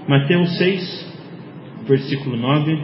Mateus 6, versículo 9.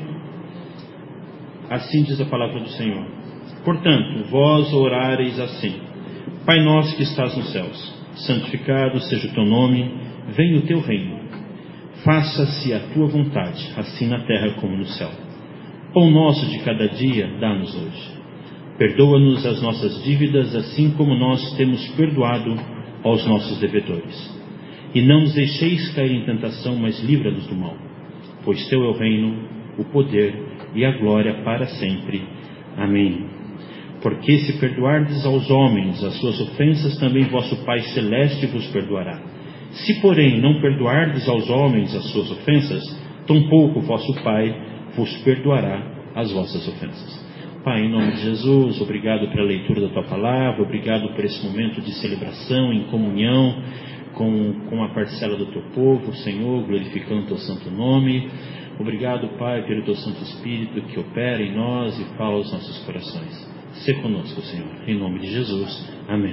Assim diz a palavra do Senhor: Portanto, vós orareis assim: Pai nosso que estás nos céus, santificado seja o teu nome, venha o teu reino. Faça-se a tua vontade, assim na terra como no céu. Pão nosso de cada dia, dá-nos hoje. Perdoa-nos as nossas dívidas, assim como nós temos perdoado aos nossos devedores. E não nos deixeis cair em tentação, mas livra-nos do mal. Pois teu é o reino, o poder e a glória para sempre. Amém. Porque se perdoardes aos homens as suas ofensas, também vosso Pai Celeste vos perdoará. Se, porém, não perdoardes aos homens as suas ofensas, tampouco vosso Pai vos perdoará as vossas ofensas. Pai, em nome de Jesus, obrigado pela leitura da Tua Palavra, obrigado por esse momento de celebração, em comunhão com a parcela do Teu povo, Senhor, glorificando o Teu santo nome. Obrigado, Pai, pelo Teu Santo Espírito que opera em nós e fala aos nossos corações. Sê conosco, Senhor, em nome de Jesus. Amém.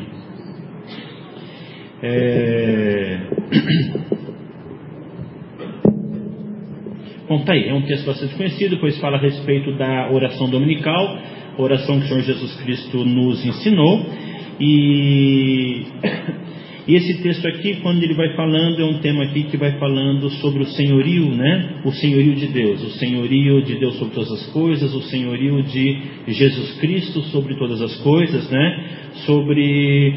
Bom, tá aí, é um texto bastante conhecido, pois fala a respeito da oração dominical, oração que o Senhor Jesus Cristo nos ensinou. E esse texto aqui, quando ele vai falando, é um tema aqui que vai falando sobre o senhorio, né? O senhorio de Deus, o senhorio de Deus sobre todas as coisas, o senhorio de Jesus Cristo sobre todas as coisas, né? Sobre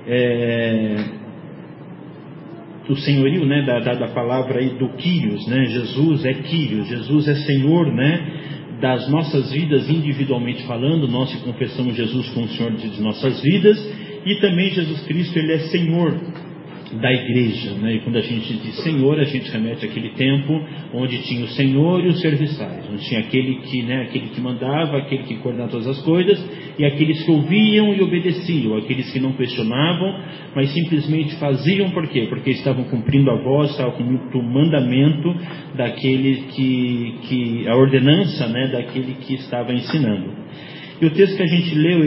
o senhorio, né? Da palavra aí do Kyrios, né? Jesus é Kyrios, Jesus é Senhor, né? Das nossas vidas individualmente falando, nós que confessamos Jesus como Senhor de nossas vidas, e também Jesus Cristo, Ele é Senhor da igreja, né? E quando a gente diz Senhor, a gente remete àquele tempo onde tinha o Senhor e os serviçais, onde tinha aquele que mandava, aquele que coordenava todas as coisas, e aqueles que ouviam e obedeciam, aqueles que não questionavam, mas simplesmente faziam. Por quê? Porque estavam cumprindo a voz, estavam cumprindo o mandamento daquele a ordenança, né, daquele que estava ensinando. E o texto que a gente leu,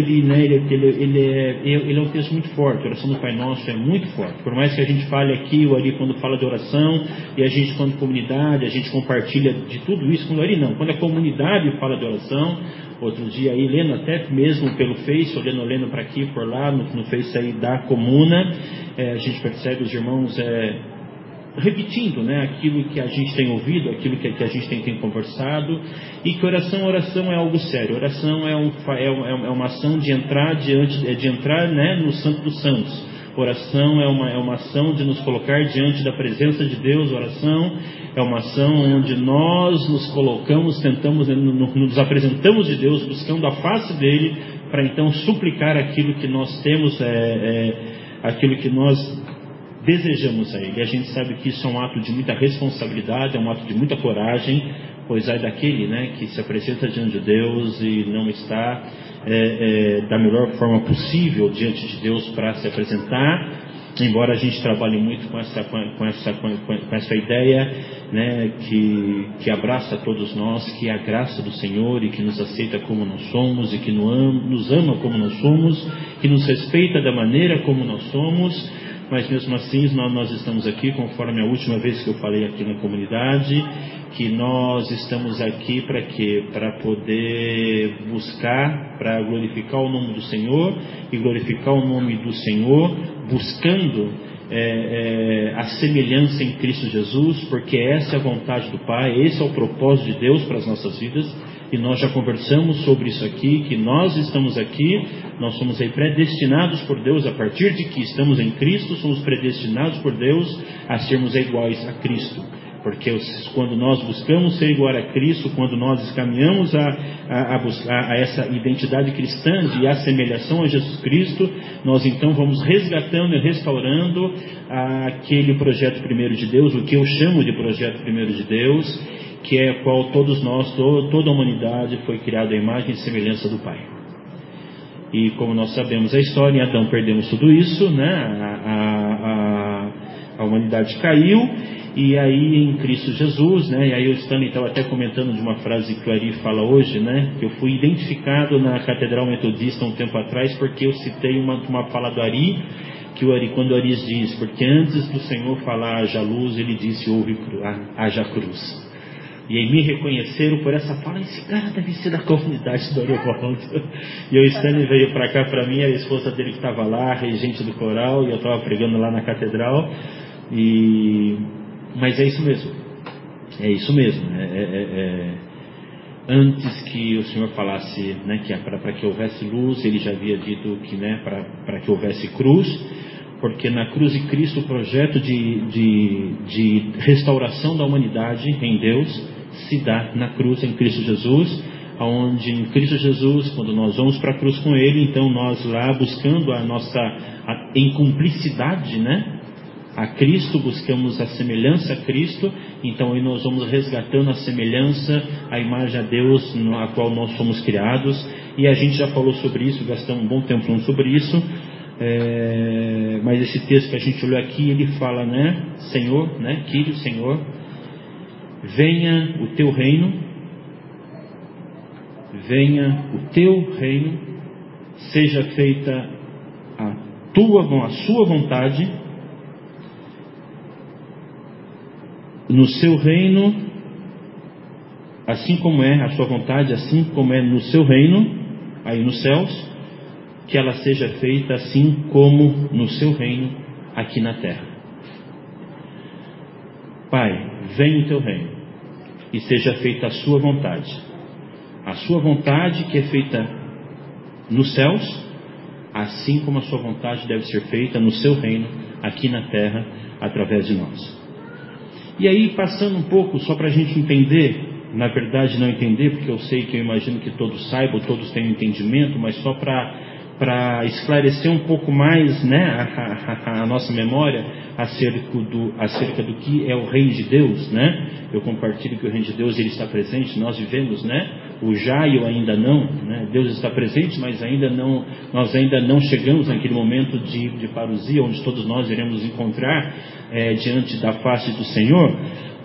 ele é um texto muito forte. A oração do Pai Nosso é muito forte. Por mais que a gente fale aqui ou ali quando fala de oração, e a gente, quando comunidade, a gente compartilha de tudo isso, quando a comunidade fala de oração, outro dia aí, lendo até mesmo pelo Face, olhando para aqui, por lá, no Face aí da comuna, a gente percebe os irmãos repetindo, né, aquilo que a gente tem ouvido, aquilo que a gente tem conversado, e que oração é algo sério. Oração é uma ação de entrar né, no Santo dos Santos. Oração é uma ação de nos colocar diante da presença de Deus. Oração é uma ação onde nós nos colocamos, nos apresentamos de Deus, buscando a face dele, para então suplicar aquilo que nós temos, aquilo que nós desejamos a Ele. A gente sabe que isso é um ato de muita responsabilidade, é um ato de muita coragem, pois é daquele, né, que se apresenta diante de Deus e não está da melhor forma possível diante de Deus para se apresentar. Embora a gente trabalhe muito com essa ideia, né, que abraça todos nós, que é a graça do Senhor e que nos aceita como nós somos e que nos ama como nós somos, que nos respeita da maneira como nós somos. Mas mesmo assim nós estamos aqui, conforme a última vez que eu falei aqui na comunidade, que nós estamos aqui para quê? Para poder buscar, para glorificar o nome do Senhor, e glorificar o nome do Senhor buscando a semelhança em Cristo Jesus, porque essa é a vontade do Pai, esse é o propósito de Deus para as nossas vidas. E nós já conversamos sobre isso aqui, que nós estamos aqui, nós somos aí predestinados por Deus. A partir de que estamos em Cristo, somos predestinados por Deus a sermos iguais a Cristo. Porque quando nós buscamos ser igual a Cristo, quando nós caminhamos a buscar essa identidade cristã de assemelhação a Jesus Cristo, nós então vamos resgatando e restaurando aquele projeto primeiro de Deus, o que eu chamo de projeto primeiro de Deus, que é qual todos nós, toda a humanidade foi criada à imagem e semelhança do Pai. E como nós sabemos a história, em Adão perdemos tudo isso, né? A humanidade caiu, e aí em Cristo Jesus, né? E aí o Stanley estava até comentando de uma frase que o Ari fala hoje, né? Que eu fui identificado na Catedral Metodista um tempo atrás, porque eu citei uma fala do Ari, que quando o Ari diz, porque antes do Senhor falar haja luz, ele disse haja cruz. E aí me reconheceram por essa fala, esse cara deve ser da comunidade do Orivaldo. E o Stanley veio para cá para mim, a esposa dele que estava lá, regente do coral, e eu estava pregando lá na catedral. Mas é isso mesmo. É isso mesmo. Antes que o Senhor falasse, né, que para que houvesse luz, ele já havia dito que, né, para que houvesse cruz, porque na cruz de Cristo o projeto de restauração da humanidade em Deus se dá na cruz em Cristo Jesus, onde em Cristo Jesus, quando nós vamos para a cruz com Ele, então nós lá buscando em cumplicidade, né, a Cristo, buscamos a semelhança a Cristo, então aí nós vamos resgatando a semelhança, a imagem a Deus a qual nós fomos criados, e a gente já falou sobre isso, gastamos um bom tempo falando sobre isso, mas esse texto que a gente olhou aqui, ele fala, né, Senhor, né, Kyrios, Senhor, venha o teu reino, seja feita a sua vontade, no seu reino, assim como é a sua vontade, assim como é no seu reino, aí nos céus, que ela seja feita assim como no seu reino, aqui na terra. Pai, venha o teu reino, e seja feita a sua vontade que é feita nos céus, assim como a sua vontade deve ser feita no seu reino, aqui na terra, através de nós. E aí, passando um pouco, só para a gente entender, na verdade não entender, porque eu sei que eu imagino que todos saibam, todos tenham entendimento, mas só para esclarecer um pouco mais, né, a nossa memória acerca do que é o reino de Deus, né? Eu compartilho que o reino de Deus ele está presente, nós vivemos, né, o já e o ainda não, né? Deus está presente, mas nós ainda não chegamos naquele momento de parousia, onde todos nós iremos encontrar diante da face do Senhor,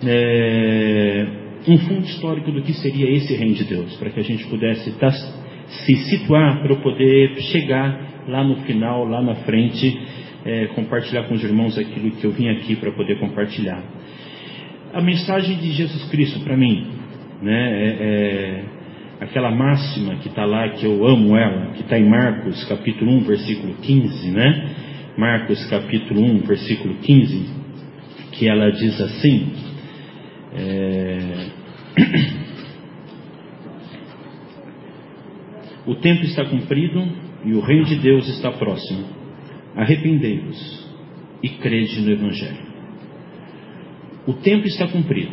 um fundo histórico do que seria esse reino de Deus, para que a gente pudesse se situar para eu poder chegar lá no final, lá na frente, compartilhar com os irmãos aquilo que eu vim aqui para poder compartilhar. A mensagem de Jesus Cristo para mim, né, aquela máxima que está lá, que eu amo ela, que está em Marcos capítulo 1, versículo 15, né? Marcos capítulo 1, versículo 15, que ela diz assim, o tempo está cumprido e o reino de Deus está próximo. Arrependei-vos e crede no Evangelho. O tempo está cumprido,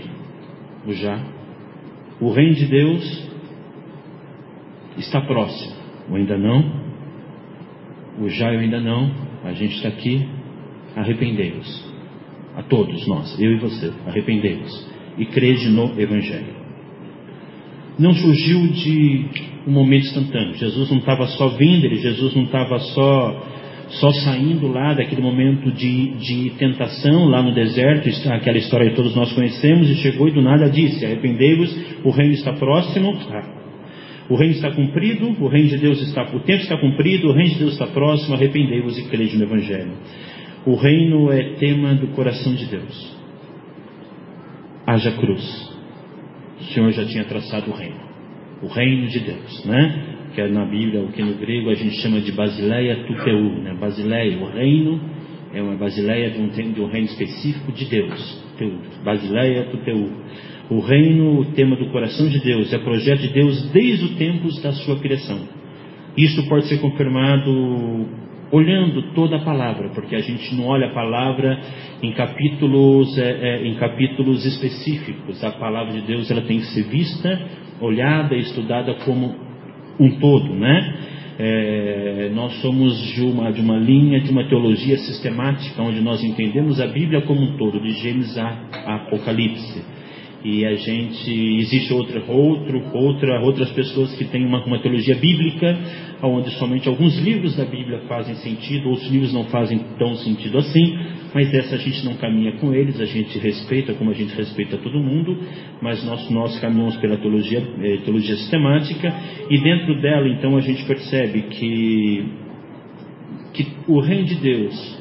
o reino de Deus está próximo, o ainda não, o já e o ainda não, a gente está aqui. Arrependei-vos, a todos nós, eu e você, arrependei-vos e crede no Evangelho. Não surgiu de um momento instantâneo. Jesus não estava só vindo, Jesus não estava só saindo lá daquele momento de tentação lá no deserto, aquela história que todos nós conhecemos, e chegou e do nada disse, arrependei-vos, o reino está próximo, o reino está cumprido, o tempo está cumprido, o reino de Deus está próximo, arrependei-vos e crede no Evangelho. O reino é tema do coração de Deus. Haja cruz. O Senhor já tinha traçado o reino de Deus, né? Que é na Bíblia, o que no grego a gente chama de Basileia Tuteu, né? Basileia, o reino, é uma Basileia de um reino específico de Deus. Basileia Tuteu. O reino, o tema do coração de Deus, é projeto de Deus desde o tempo da sua criação. Isso pode ser confirmado olhando toda a palavra, porque a gente não olha a palavra em capítulos específicos. A palavra de Deus ela tem que ser vista, olhada e estudada como um todo, né? Nós somos de uma linha, de uma teologia sistemática, onde nós entendemos a Bíblia como um todo, de Gênesis a Apocalipse. E existe outras pessoas que têm uma teologia bíblica, onde somente alguns livros da Bíblia fazem sentido, outros livros não fazem tão sentido assim, mas essa a gente não caminha com eles, a gente respeita como a gente respeita todo mundo, mas nós caminhamos pela teologia sistemática, e dentro dela então a gente percebe que o reino de Deus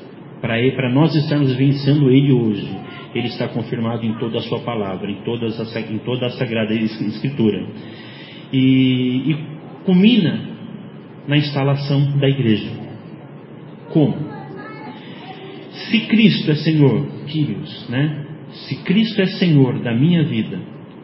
para nós estarmos vivenciando Ele hoje, Ele está confirmado em toda a sua palavra, em toda a Sagrada Escritura. E culmina na instalação da igreja. Como? Se Cristo é Senhor, Kyrios, né? Se Cristo é Senhor da minha vida,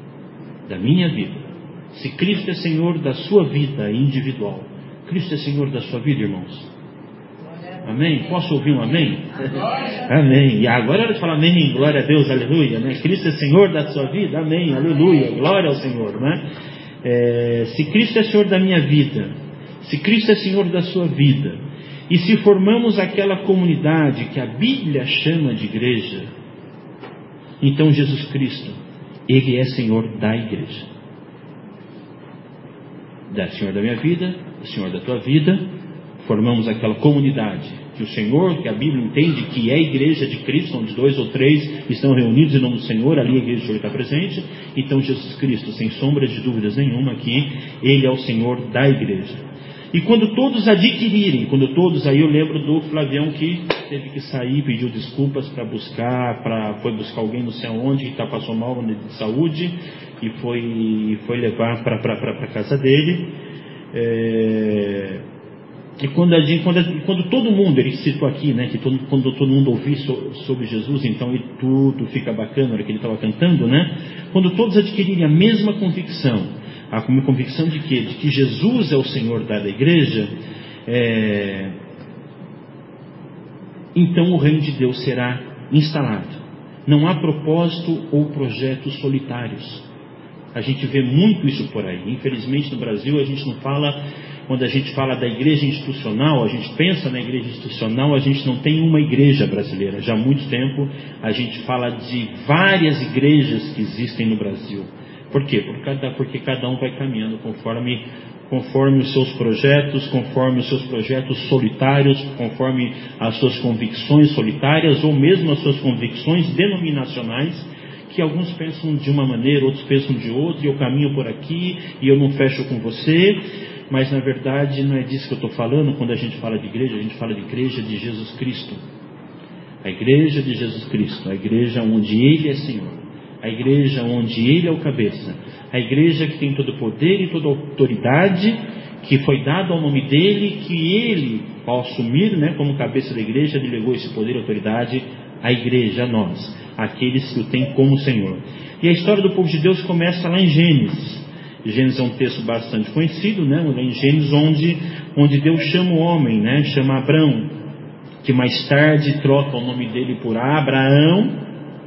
se Cristo é Senhor da sua vida individual, Cristo é Senhor da sua vida, irmãos? Amém? Posso ouvir um amém? Amém. E agora é hora de falar amém, glória a Deus, aleluia, né? Cristo é Senhor da sua vida, amém, aleluia, glória ao Senhor, né? Se Cristo é Senhor da minha vida, se Cristo é Senhor da sua vida, e se formamos aquela comunidade que a Bíblia chama de igreja, então Jesus Cristo, Ele é Senhor da igreja. Senhor da minha vida, Senhor da tua vida, formamos aquela comunidade que o Senhor, que a Bíblia entende que é a igreja de Cristo, onde 2 ou 3 estão reunidos em nome do Senhor, ali a igreja do Senhor está presente. Então Jesus Cristo, sem sombra de dúvidas nenhuma aqui, Ele é o Senhor da igreja. E quando todos adquirirem, aí eu lembro do Flavião que teve que sair, pediu desculpas foi buscar alguém não sei aonde, que passou mal de saúde, e foi levar para a casa dele. E quando todo mundo, ele citou aqui, né, que quando todo mundo ouvir sobre Jesus, então tudo fica bacana, na hora que ele estava cantando, né? Quando todos adquirirem a mesma convicção, a convicção de quê? De que Jesus é o Senhor da igreja, então o reino de Deus será instalado. Não há propósito ou projetos solitários. A gente vê muito isso por aí. Infelizmente no Brasil a gente não fala, quando a gente fala da igreja institucional, a gente pensa na igreja institucional, a gente não tem uma igreja brasileira. Já há muito tempo a gente fala de várias igrejas que existem no Brasil. Por quê? Porque cada um vai caminhando conforme os seus projetos, conforme os seus projetos solitários, conforme as suas convicções solitárias, ou mesmo as suas convicções denominacionais, que alguns pensam de uma maneira, outros pensam de outra, e eu caminho por aqui, e eu não fecho com você, mas na verdade não é disso que eu estou falando. Quando a gente fala de igreja, a gente fala de igreja de Jesus Cristo. A igreja de Jesus Cristo, a igreja onde Ele é Senhor. A igreja onde Ele é o cabeça, a igreja que tem todo o poder e toda a autoridade, que foi dado ao nome dEle, que Ele, ao assumir, né, como cabeça da igreja, delegou esse poder e autoridade à igreja, a nós, aqueles que o têm como Senhor. E a história do povo de Deus começa lá em Gênesis. Gênesis é um texto bastante conhecido, né, em Gênesis onde Deus chama o homem, né, chama Abrão, que mais tarde troca o nome dele por Abraão,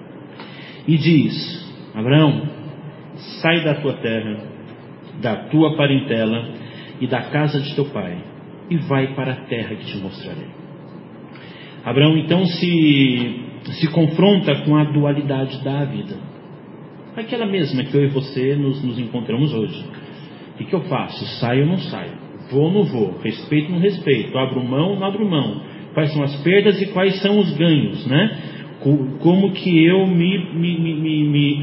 e diz: Abraão, sai da tua terra, da tua parentela e da casa de teu pai, e vai para a terra que te mostrarei. Abraão então se confronta com a dualidade da vida, aquela mesma que eu e você nos encontramos hoje. O que eu faço? Saio ou não saio? Vou ou não vou? Respeito ou não respeito? Abro mão ou não abro mão? Quais são as perdas e quais são os ganhos, né? Como que eu me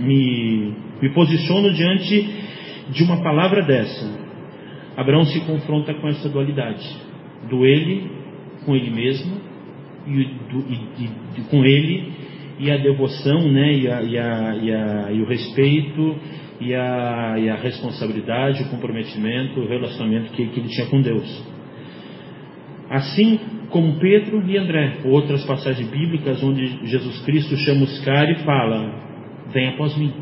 posiciono diante de uma palavra dessa? Abraão se confronta com essa dualidade do ele com ele mesmo e com ele, e a devoção, né, e o respeito e a responsabilidade, o comprometimento, o relacionamento que ele tinha com Deus. Assim como Pedro e André, outras passagens bíblicas onde Jesus Cristo chama os caras e fala: vem após mim,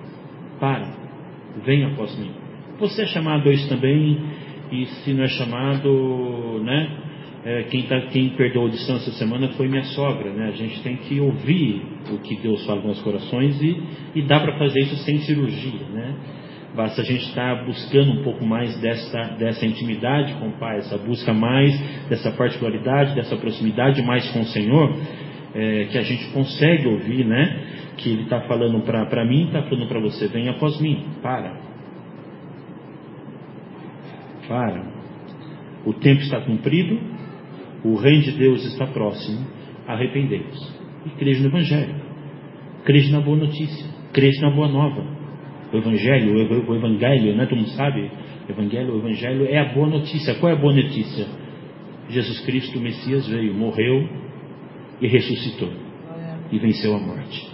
vem após mim. Você é chamado a isso também, e se não é chamado, né, quem perdoou a distância essa semana foi minha sogra, né? A gente tem que ouvir o que Deus fala nos nossos corações, e dá para fazer isso sem cirurgia, né? Basta a gente estar buscando um pouco mais dessa intimidade com o Pai, essa busca mais dessa particularidade, dessa proximidade mais com o Senhor, que a gente consegue ouvir, né? Que Ele está falando para mim, está falando para você: vem após mim, para. O tempo está cumprido, o reino de Deus está próximo, arrependei-vos. E crede no Evangelho, crede na boa notícia, crede na boa nova. O Evangelho, né? Todo mundo sabe, o Evangelho é a boa notícia. Qual é a boa notícia? Jesus Cristo, o Messias, veio, morreu, e ressuscitou e venceu a morte.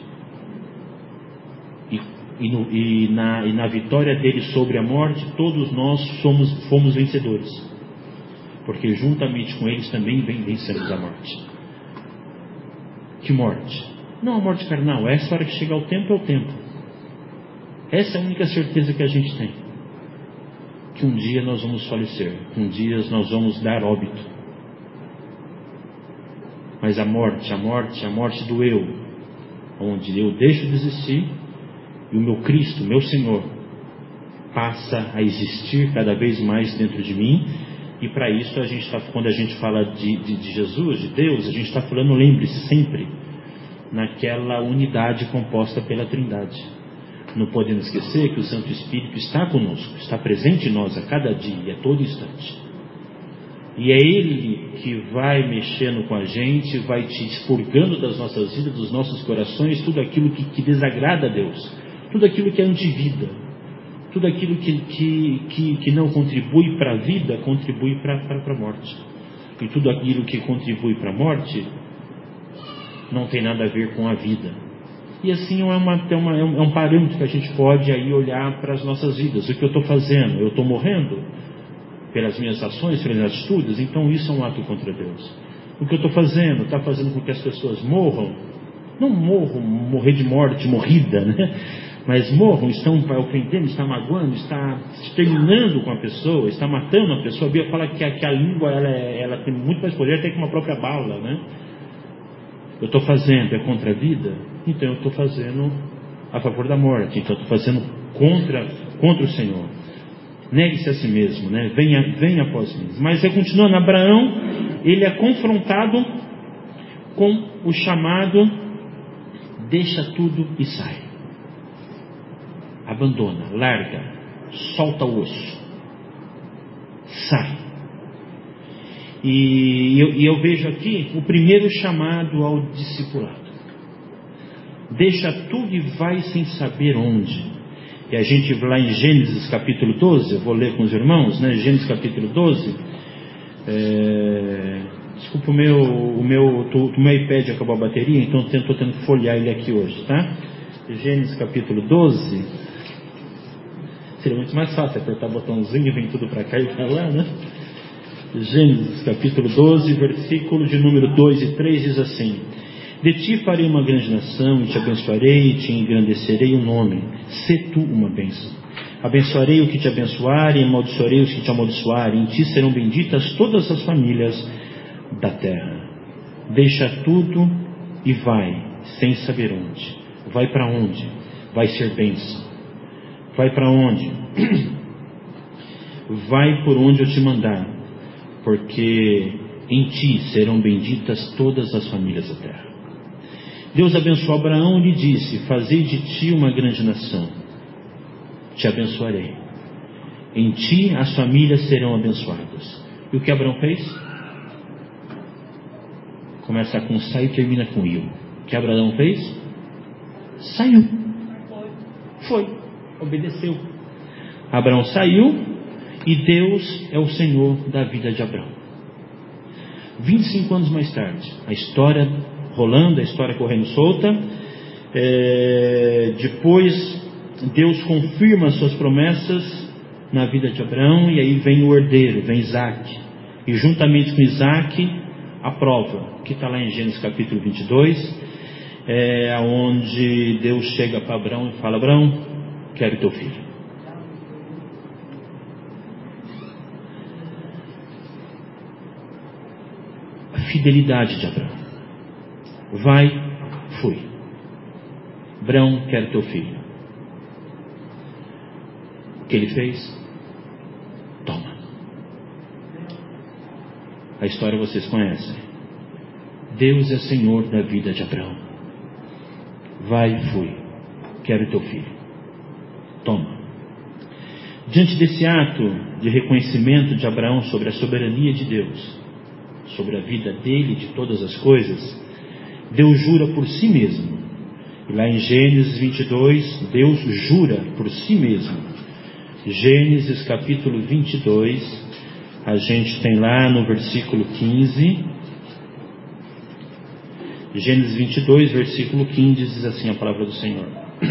E na vitória dele sobre a morte, todos nós fomos vencedores, porque juntamente com eles também vencemos a morte. Que morte? Não a morte carnal, essa hora que chegar o tempo é o tempo. Essa é a única certeza que a gente tem, que um dia nós vamos falecer, que um dia nós vamos dar óbito. Mas a morte do eu, onde eu deixo de existir e o meu Cristo, meu Senhor, passa a existir cada vez mais dentro de mim. E para isso quando a gente fala de Jesus, de Deus, a gente está falando, lembre-se sempre, naquela unidade composta pela Trindade. Não podemos esquecer que o Santo Espírito está conosco, está presente em nós a cada dia, a todo instante. E é Ele que vai mexendo com a gente, vai te expurgando das nossas vidas, dos nossos corações, tudo aquilo que desagrada a Deus, tudo aquilo que é antivida, tudo aquilo que não contribui para a vida, contribui para a morte. E tudo aquilo que contribui para a morte não tem nada a ver com a vida. E assim é um parâmetro que a gente pode aí olhar para as nossas vidas. O que eu estou fazendo? Eu estou morrendo pelas minhas ações, pelas minhas atitudes? Então isso é um ato contra Deus. O que eu estou fazendo está fazendo com que as pessoas morram? Não morrer de morte, morrida, né? Mas morram, estão ofendendo, está magoando, está exterminando com a pessoa, está matando a pessoa. A Bíblia fala que a língua ela tem muito mais poder até que uma própria bala, né? Eu estou fazendo contra a vida, então eu estou fazendo a favor da morte, então eu estou fazendo contra o Senhor. Negue-se a si mesmo, né? Venha após mim. Mas continuando, Abraão, ele é confrontado com o chamado: deixa tudo e sai. Abandona, larga, solta o osso, sai. E eu vejo aqui o primeiro chamado ao discipulado: deixa tudo e vai sem saber onde. E a gente lá em Gênesis capítulo 12, eu vou ler com os irmãos, né? Gênesis capítulo 12. Desculpa, o meu iPad acabou a bateria, então estou tendo que folhear ele aqui hoje, tá? Gênesis capítulo 12. Seria muito mais fácil apertar o botãozinho e vem tudo para cá e para lá, né? Gênesis capítulo 12, versículo de número 2 e 3 diz assim: de ti farei uma grande nação, e te abençoarei, e te engrandecerei o nome. Sê tu uma bênção. Abençoarei o que te abençoar, e amaldiçoarei os que te amaldiçoarem. Em ti serão benditas todas as famílias da terra. Deixa tudo e vai, sem saber onde. Vai para onde? Vai ser bênção. Vai para onde? Vai por onde eu te mandar, porque em ti serão benditas todas as famílias da terra. Deus abençoou Abraão e lhe disse: fazei de ti uma grande nação, te abençoarei, em ti as famílias serão abençoadas. E o que Abraão fez? Começa com sai e termina com eu. O que Abraão fez? Saiu. Foi. Obedeceu. Abraão saiu e Deus é o Senhor da vida de Abraão. 25 anos mais tarde, a história rolando, a história correndo solta. Depois Deus confirma as suas promessas na vida de Abraão, e aí vem o herdeiro, vem Isaac, e juntamente com Isaac a prova, que está lá em Gênesis capítulo 22, onde Deus chega para Abraão e fala: Abraão, quero teu filho. A fidelidade de Abraão. Vai, fui. Abraão, quero teu filho. O que ele fez? Toma. A história vocês conhecem. Deus é Senhor da vida de Abraão. Vai, fui. Quero teu filho. Toma. Diante desse ato de reconhecimento de Abraão sobre a soberania de Deus, sobre a vida dele e de todas as coisas, Deus jura por si mesmo. E lá em Gênesis 22, Deus jura por si mesmo. Gênesis capítulo 22, a gente tem lá no versículo 15: Gênesis 22, versículo 15, diz assim a palavra do Senhor.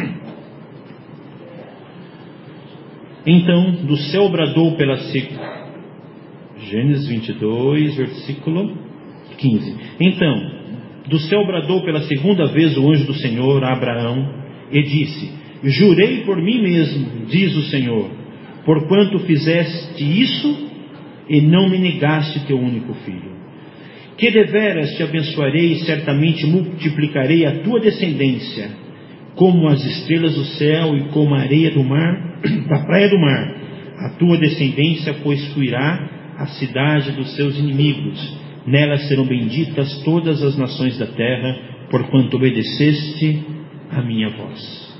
Então, do céu bradou pela Gênesis 22, versículo 15. Então, do céu bradou pela segunda vez o anjo do Senhor a Abraão e disse: jurei por mim mesmo, diz o Senhor, porquanto fizeste isso e não me negaste teu único filho, que deveras te abençoarei e certamente multiplicarei a tua descendência como as estrelas do céu e como a areia do mar, da praia do mar. A tua descendência, pois, fluirá a cidade dos seus inimigos. Nela serão benditas todas as nações da terra, porquanto obedeceste a minha voz.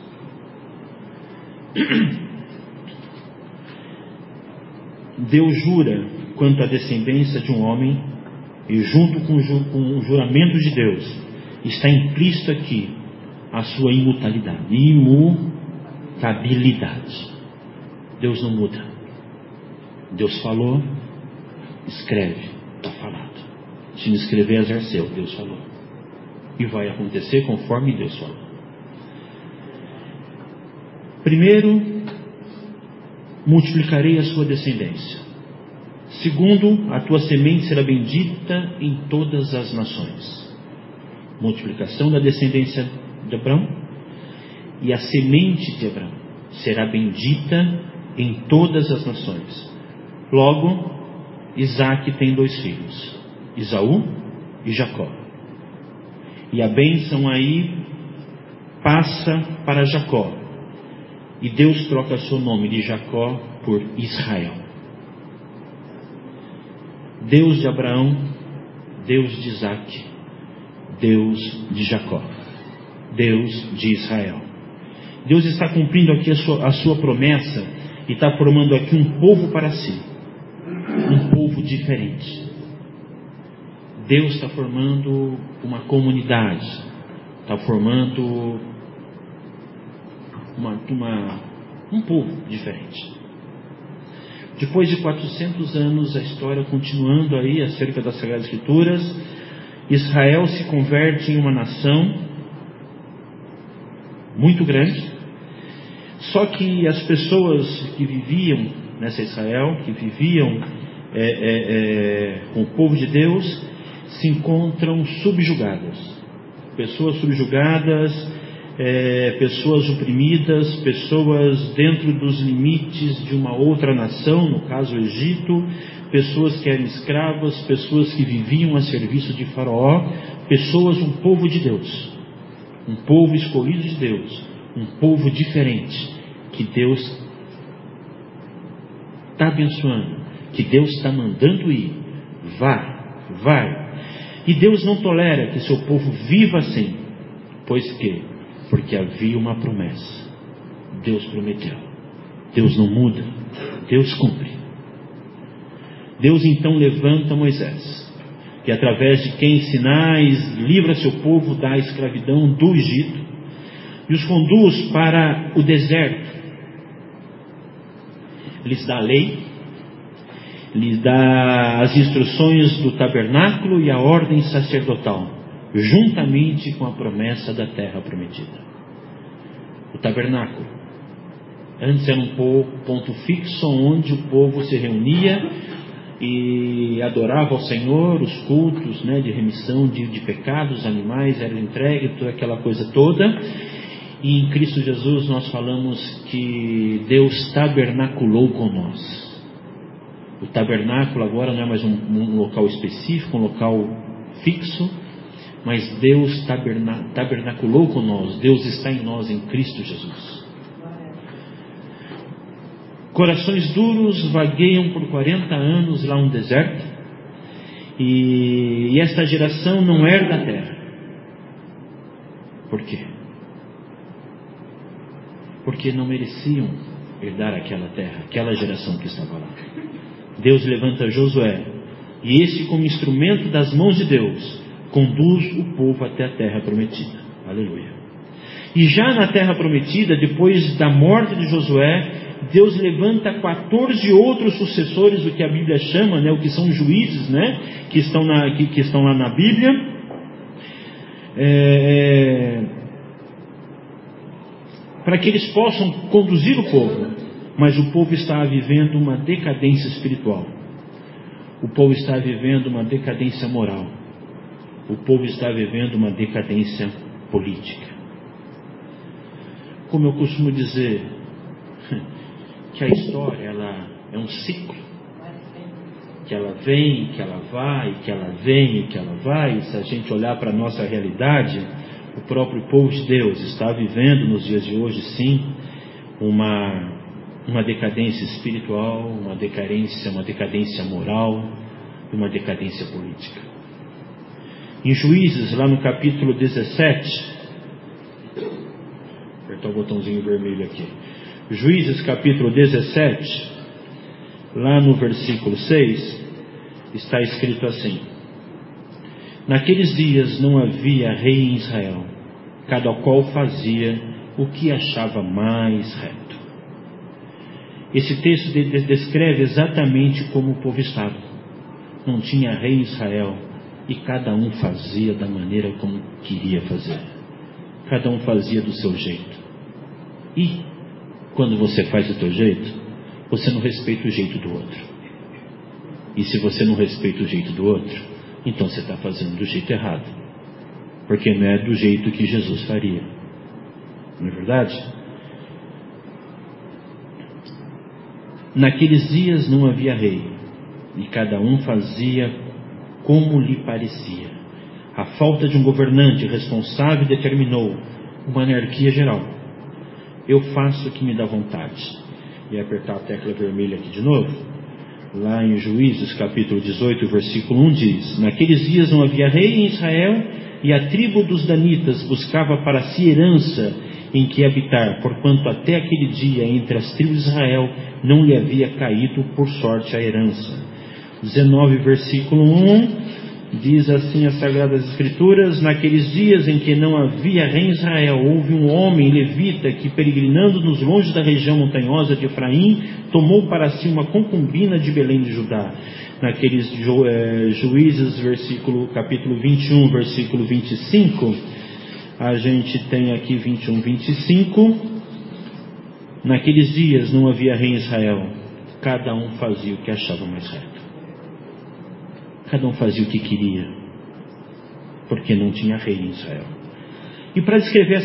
Deus jura quanto à descendência de um homem, e junto com o juramento de Deus está implícito aqui a sua imutabilidade. Deus não muda. Deus falou, escreve, está falado. Se não escrever, azar seu, Deus falou. E vai acontecer conforme Deus falou. Primeiro, multiplicarei a sua descendência. Segundo, a tua semente será bendita em todas as nações. Multiplicação da descendência de Abraão. E a semente de Abraão será bendita em todas as nações. Logo, Isaac tem 2 filhos, Esaú e Jacó. E a bênção aí passa para Jacó. E Deus troca seu nome de Jacó por Israel. Deus de Abraão, Deus de Isaac, Deus de Jacó, Deus de Israel. Deus está cumprindo aqui a sua promessa e está formando aqui um povo para si, um povo diferente. Deus está formando uma comunidade, está formando um povo diferente. Depois de 400 anos, a história continuando aí acerca das Sagradas Escrituras, Israel se converte em uma nação muito grande. Só que as pessoas que viviam nessa Israel, que viviam com o povo de Deus, se encontram subjugadas. Pessoas subjugadas, pessoas oprimidas, pessoas dentro dos limites de uma outra nação, no caso o Egito, pessoas que eram escravas, pessoas que viviam a serviço de Faraó, pessoas, um povo de Deus, um povo escolhido de Deus, um povo diferente, que Deus está abençoando, que Deus está mandando ir. Vai. E Deus não tolera que seu povo viva assim. Pois que? Porque havia uma promessa. Deus prometeu. Deus não muda. Deus cumpre. Deus então levanta Moisés, que através de quem sinais livra seu povo da escravidão do Egito, e os conduz para o deserto. Lhes dá a lei, lhes dá as instruções do tabernáculo e a ordem sacerdotal, juntamente com a promessa da terra prometida. O tabernáculo antes era um ponto fixo onde o povo se reunia e adorava ao Senhor, os cultos, de remissão de pecados, os animais eram entregues, toda aquela coisa toda. E em Cristo Jesus nós falamos que Deus tabernaculou com nós. O tabernáculo agora não é mais um local específico, um local fixo, mas Deus tabernaculou com nós. Deus está em nós, em Cristo Jesus. Corações duros vagueiam por 40 anos lá no deserto, e esta geração não herda a terra. Por quê? Porque não mereciam herdar aquela terra, aquela geração que estava lá. Deus levanta Josué, e esse, como instrumento das mãos de Deus, conduz o povo até a terra prometida. Aleluia. E já na terra prometida, depois da morte de Josué, Deus levanta 14 outros sucessores, o que a Bíblia chama, o que são juízes, que estão lá na Bíblia. para que eles possam conduzir o povo, mas o povo está vivendo uma decadência espiritual, o povo está vivendo uma decadência moral, o povo está vivendo uma decadência política. Como eu costumo dizer, que a história ela é um ciclo, que ela vem, que ela vai, que ela vem, que ela vai. Se a gente olhar para a nossa realidade, o próprio povo de Deus está vivendo nos dias de hoje, sim, uma decadência espiritual, uma decadência moral, uma decadência política. Em Juízes, lá no capítulo 17, apertar o botãozinho vermelho aqui, Juízes capítulo 17, lá no versículo 6, está escrito assim: naqueles dias não havia rei em Israel, cada qual fazia o que achava mais reto. Esse texto descreve exatamente como o povo estava. Não tinha rei em Israel e cada um fazia da maneira como queria fazer. Cada um fazia do seu jeito. E quando você faz do teu jeito, você não respeita o jeito do outro. E se você não respeita o jeito do outro, então você está fazendo do jeito errado, porque não é do jeito que Jesus faria. Não é verdade? Naqueles dias não havia rei, e cada um fazia como lhe parecia. A falta de um governante responsável determinou uma anarquia geral. Eu faço o que me dá vontade. E apertar a tecla vermelha aqui de novo. Lá em Juízes capítulo 18, versículo 1 diz: naqueles dias não havia rei em Israel, e a tribo dos danitas buscava para si herança em que habitar, porquanto até aquele dia entre as tribos de Israel não lhe havia caído por sorte a herança. 19, versículo 1 diz assim as Sagradas Escrituras: naqueles dias em que não havia rei em Israel, houve um homem levita que, peregrinando nos longes da região montanhosa de Efraim, tomou para si uma concubina de Belém de Judá. Naqueles Juízes, capítulo 21, versículo 25, a gente tem aqui 21, 25. Naqueles dias não havia rei em Israel, cada um fazia o que achava mais reto. Cada um fazia o que queria, porque não tinha rei em Israel. E para descrever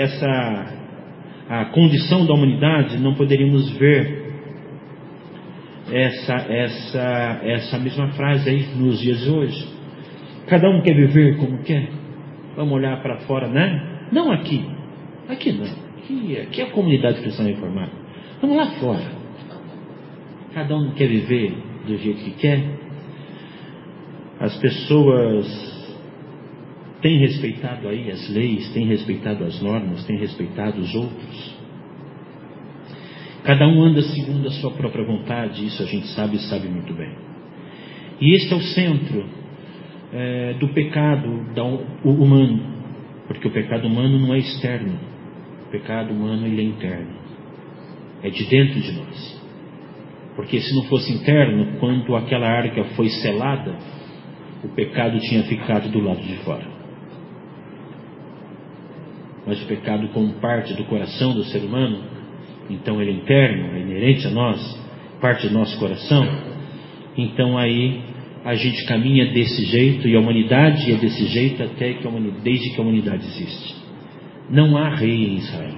a condição da humanidade, não poderíamos ver essa mesma frase aí nos dias de hoje. Cada um quer viver como quer. Vamos olhar para fora, né? Não aqui. Aqui não. Aqui é a comunidade cristã reformada. Vamos lá fora. Cada um quer viver do jeito que quer. As pessoas têm respeitado aí as leis, têm respeitado as normas, têm respeitado os outros. Cada um anda segundo a sua própria vontade, isso a gente sabe muito bem. E este é o centro do pecado humano, porque o pecado humano não é externo, o pecado humano ele é interno, é de dentro de nós. Porque se não fosse interno, quando aquela arca foi selada, o pecado tinha ficado do lado de fora. Mas o pecado, como parte do coração do ser humano, então ele é interno, é inerente a nós, parte do nosso coração. Então aí a gente caminha desse jeito, e a humanidade é desse jeito desde que a humanidade existe. Não há rei em Israel.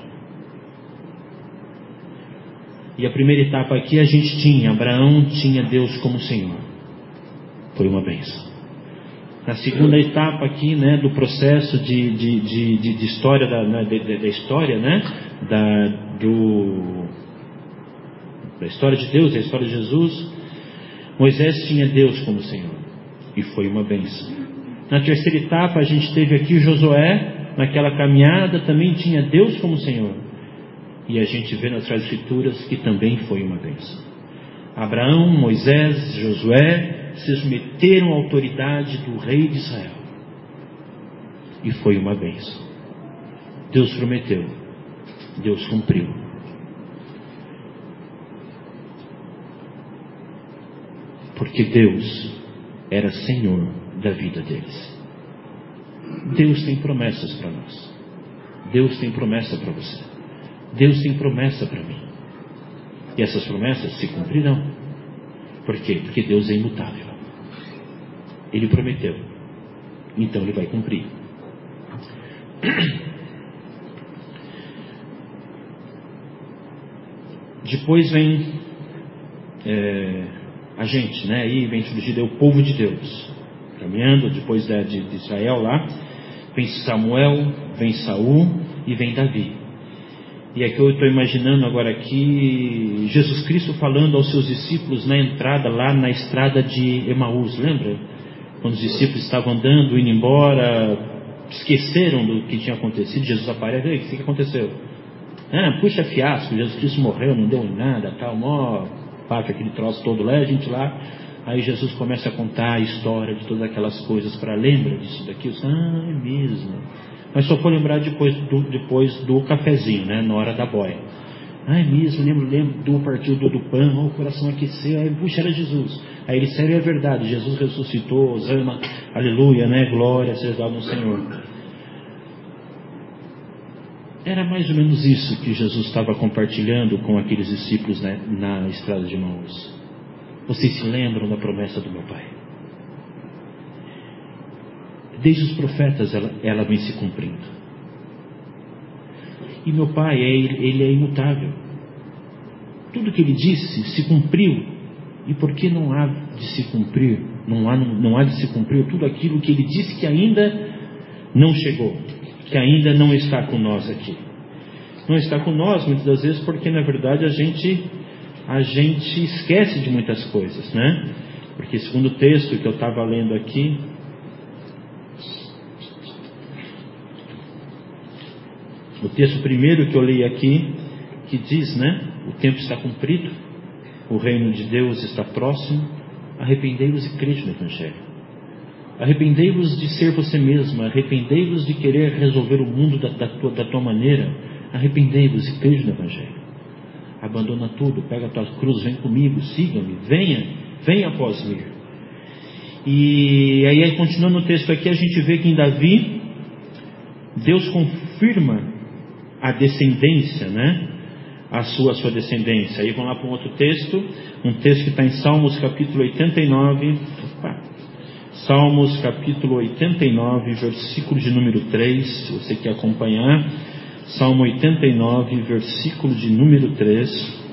E a primeira etapa aqui a gente Abraão tinha Deus como Senhor. Foi uma bênção. Na segunda etapa aqui, né, do processo de história da história, né, da história de Deus, da história de Jesus, Moisés tinha Deus como Senhor e foi uma bênção. Na terceira etapa a gente teve aqui Josué, naquela caminhada também tinha Deus como Senhor, e a gente vê nas Escrituras que também foi uma bênção. Abraão, Moisés, Josué se submeteram à autoridade do rei de Israel e foi uma bênção. Deus prometeu, Deus cumpriu. Porque Deus era Senhor da vida deles. Deus tem promessas para nós. Deus tem promessa para você. Deus tem promessa para mim. E essas promessas se cumprirão. Por quê? Porque Deus é imutável. Ele prometeu. Então Ele vai cumprir. Depois vem a gente, né? Aí vem surgir o povo de Deus, caminhando depois de Israel lá. Vem Samuel, vem Saul e vem Davi. E aqui eu estou imaginando agora aqui Jesus Cristo falando aos seus discípulos na entrada, lá na estrada de Emaús, lembra? Quando os discípulos estavam andando, indo embora, esqueceram do que tinha acontecido. Jesus aparece: ei, o que aconteceu? Puxa fiasco, Jesus Cristo morreu, não deu em nada, tal, paca aquele troço todo lá, a gente lá. Aí Jesus começa a contar a história de todas aquelas coisas para lembra disso daqui. É mesmo. Mas só for lembrar depois do cafezinho, né, na hora da boia. É mesmo, lembro do partido do pão, o coração aqueceu, aí puxa, era Jesus. Aí ele, sério, é verdade, Jesus ressuscitou, Osana, aleluia, né, glória seja ao Senhor. Era mais ou menos isso que Jesus estava compartilhando com aqueles discípulos, né, na estrada de Emaús. Vocês se lembram da promessa do meu Pai? Desde os profetas ela vem se cumprindo. E meu Pai, Ele é imutável. Tudo que Ele disse se cumpriu. E por que não há de se cumprir? Não há de se cumprir tudo aquilo que Ele disse que ainda não chegou, que ainda não está com nós aqui. Não está com nós muitas das vezes porque na verdade a gente esquece de muitas coisas, né? Porque segundo o texto que eu estava lendo aqui, o texto primeiro que eu li aqui, que diz, né? O tempo está cumprido, o reino de Deus está próximo, arrependei-vos e crede no Evangelho. Arrependei-vos de ser você mesmo, arrependei-vos de querer resolver o mundo da tua maneira, arrependei-vos e crede no Evangelho. Abandona tudo, pega a tua cruz, vem comigo, siga-me, venha após mim. E aí, continuando o texto aqui, a gente vê que em Davi, Deus confirma a descendência, né? A sua descendência. Aí vamos lá para um outro texto, um texto que está em Salmos capítulo 89. Salmos capítulo 89, versículo de número 3, se você quer acompanhar. Salmo 89, versículo de número 3.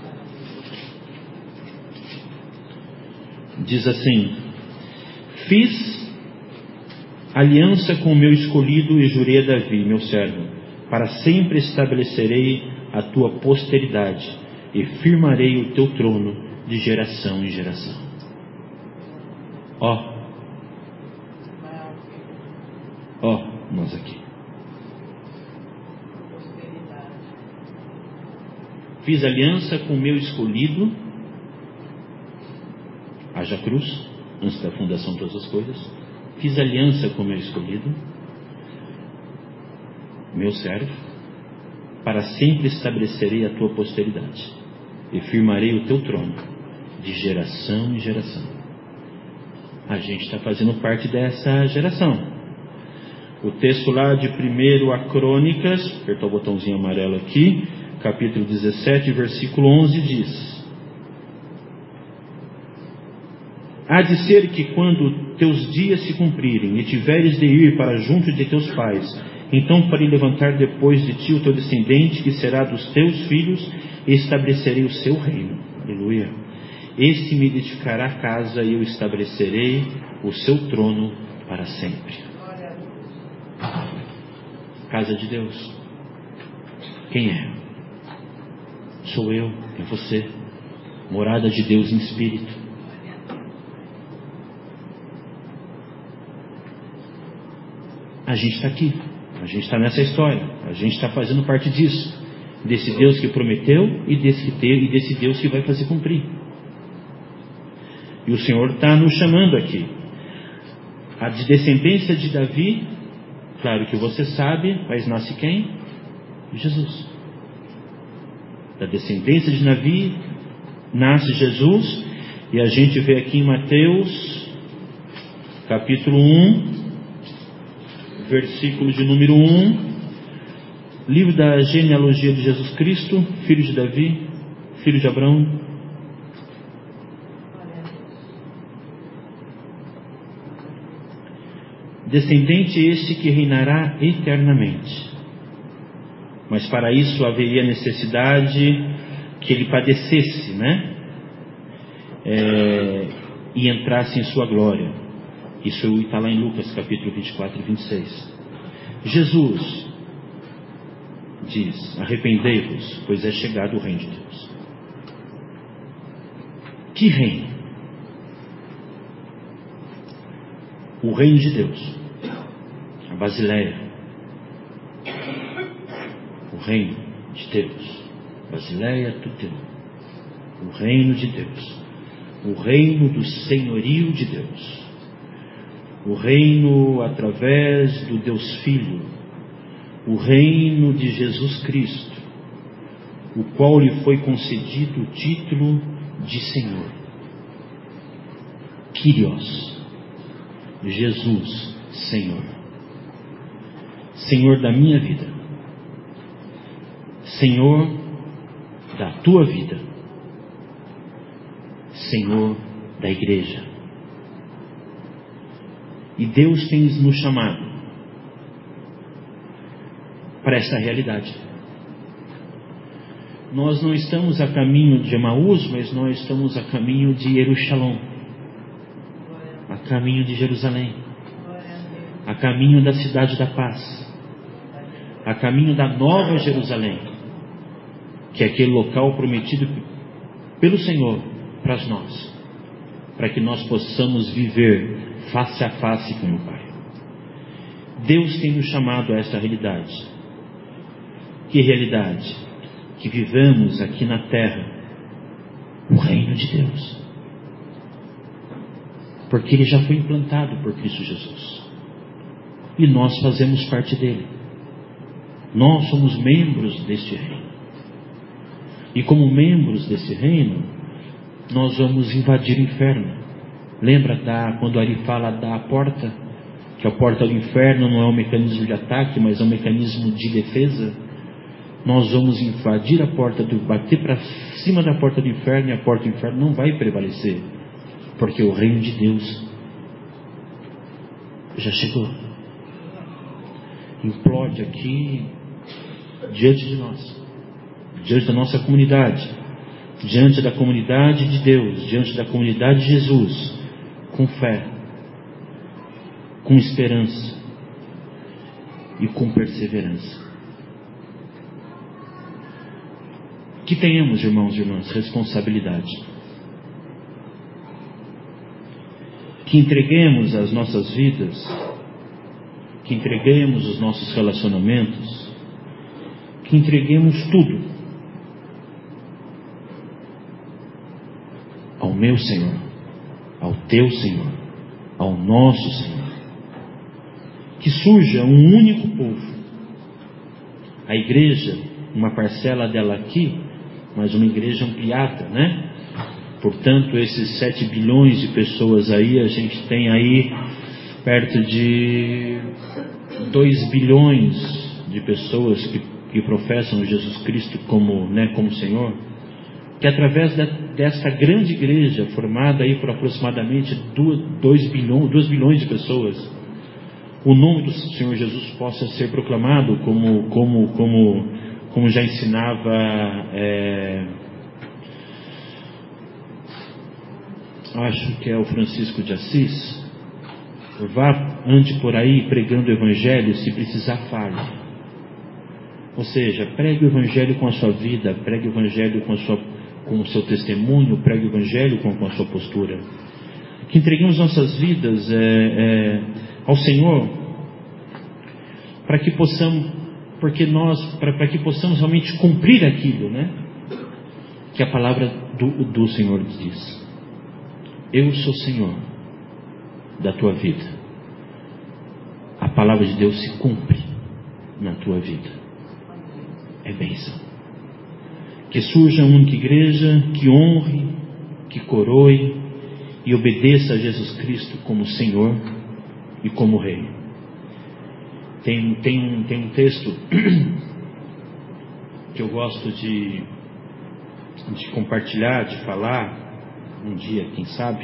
Diz assim: fiz aliança com o meu escolhido e jurei a Davi, meu servo, para sempre estabelecerei a tua posteridade e firmarei o teu trono de geração em geração. Ó, nós aqui. Fiz aliança com o meu escolhido, haja cruz, antes da fundação de todas as coisas. Fiz aliança com o meu escolhido, meu servo, para sempre estabelecerei a tua posteridade e firmarei o teu trono de geração em geração. A gente está fazendo parte dessa geração. O texto lá de 1 Crônicas, apertar o botãozinho amarelo aqui, capítulo 17, versículo 11 diz: há de ser que quando teus dias se cumprirem e tiveres de ir para junto de teus pais, então farei levantar depois de ti o teu descendente, que será dos teus filhos, e estabelecerei o seu reino. Aleluia. Este me edificará casa e eu estabelecerei o seu trono para sempre. Casa de Deus. Quem é? Sou eu, é você. Morada de Deus em espírito. A gente está aqui. A gente está nessa história. A gente está fazendo parte disso. Desse Deus que prometeu e desse Deus que vai fazer cumprir. E o Senhor está nos chamando aqui. A descendência de Davi, claro que você sabe, mas nasce quem? Jesus. Da descendência de Davi nasce Jesus, e a gente vê aqui em Mateus capítulo 1, versículo de número 1, livro da genealogia de Jesus Cristo, filho de Davi, filho de Abraão. Descendente este que reinará eternamente. Mas para isso haveria necessidade que ele padecesse, né? E entrasse em sua glória. Isso está lá em Lucas capítulo 24 e 26. Jesus diz: arrependei-vos, pois é chegado o reino de Deus. Que reino? O reino de Deus, a Basileia. O reino de Deus, Basileia Tuteu. O reino de Deus, o reino do senhorio de Deus, o reino através do Deus Filho, o reino de Jesus Cristo, o qual lhe foi concedido o título de Senhor. Kyrios, Jesus, Senhor. Senhor da minha vida, Senhor da tua vida, Senhor da igreja. E Deus tem nos chamado para esta realidade. Nós não estamos a caminho de Emaús, mas nós estamos a caminho de Jerusalém, a caminho de Jerusalém, a caminho da cidade da paz, a caminho da nova Jerusalém, que é aquele local prometido pelo Senhor para nós, para que nós possamos viver face a face com o Pai. Deus tem nos chamado a esta realidade. Que realidade? Que vivamos aqui na terra o reino de Deus, porque ele já foi implantado por Cristo Jesus e nós fazemos parte dele. Nós somos membros deste reino, e como membros desse reino nós vamos invadir o inferno. Lembra quando Ari fala da porta, que a porta do inferno não é um mecanismo de ataque, mas é um mecanismo de defesa? Nós vamos invadir a porta, bater para cima da porta do inferno, e a porta do inferno não vai prevalecer, porque o reino de Deus já chegou. Implode aqui diante de nós, diante da nossa comunidade, diante da comunidade de Deus, diante da comunidade de Jesus, com fé, com esperança e com perseverança. Que tenhamos, irmãos e irmãs, responsabilidade. Que entreguemos as nossas vidas, que entreguemos os nossos relacionamentos, que entreguemos tudo ao meu Senhor, ao teu Senhor, ao nosso Senhor. Que surja um único povo. A igreja, uma parcela dela aqui, mas uma igreja ampliada, né? Portanto, esses 7 bilhões de pessoas aí, a gente tem aí perto de 2 bilhões de pessoas que professam Jesus Cristo como Senhor. Que através desta grande igreja, formada aí por aproximadamente 2 bilhões de pessoas, o nome do Senhor Jesus possa ser proclamado como já ensinava acho que é o Francisco de Assis: vá, ande por aí pregando o Evangelho, se precisar fale. Ou seja, pregue o Evangelho com a sua vida, pregue o Evangelho com o seu testemunho, pregue o Evangelho com a sua postura. Que entreguemos nossas vidas ao Senhor, para que possamos realmente cumprir aquilo, né? Que a palavra do Senhor diz: eu sou Senhor da tua vida. A palavra de Deus se cumpre na tua vida. É bênção. Que surja uma única igreja que honre, que coroe e obedeça a Jesus Cristo como Senhor e como Rei. Tem um texto que eu gosto de compartilhar, de falar um dia, quem sabe,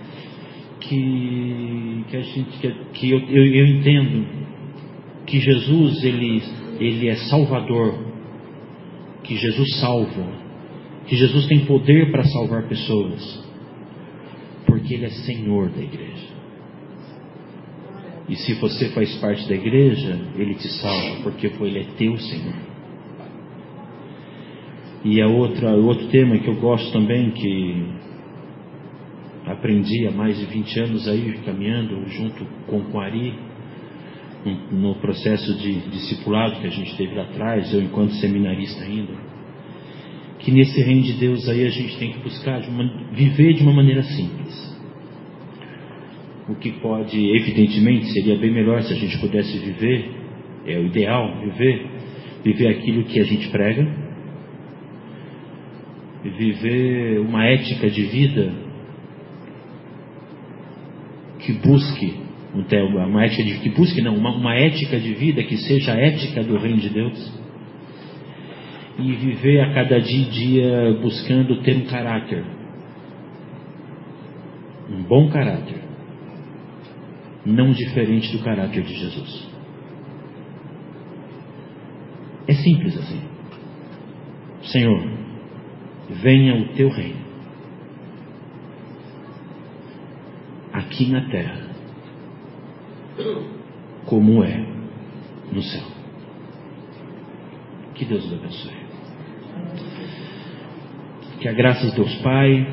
que eu entendo que Jesus ele é Salvador, que Jesus salva, que Jesus tem poder para salvar pessoas, porque Ele é Senhor da igreja. E se você faz parte da igreja, Ele te salva, porque Ele é teu Senhor. E outro tema que eu gosto também, que aprendi há mais de 20 anos aí, caminhando junto com o Ari, no processo de discipulado que a gente teve lá atrás, eu enquanto seminarista ainda, que nesse reino de Deus aí a gente tem que buscar viver de uma maneira simples. O que pode, evidentemente, seria bem melhor se a gente pudesse viver, é o ideal, viver aquilo que a gente prega, viver uma ética de vida que busque, uma ética de vida que seja a ética do reino de Deus, e viver a cada dia buscando ter um caráter, um bom caráter, não diferente do caráter de Jesus. É simples assim. Senhor, venha o teu reino aqui na terra, como é no céu. Que Deus os abençoe. Que a graça de Deus Pai,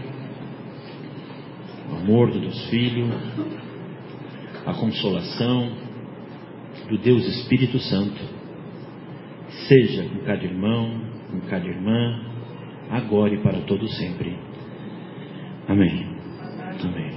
o amor do Deus Filho, a consolação do Deus Espírito Santo seja com cada irmão, com cada irmã, agora e para todo sempre. Amém. Amém.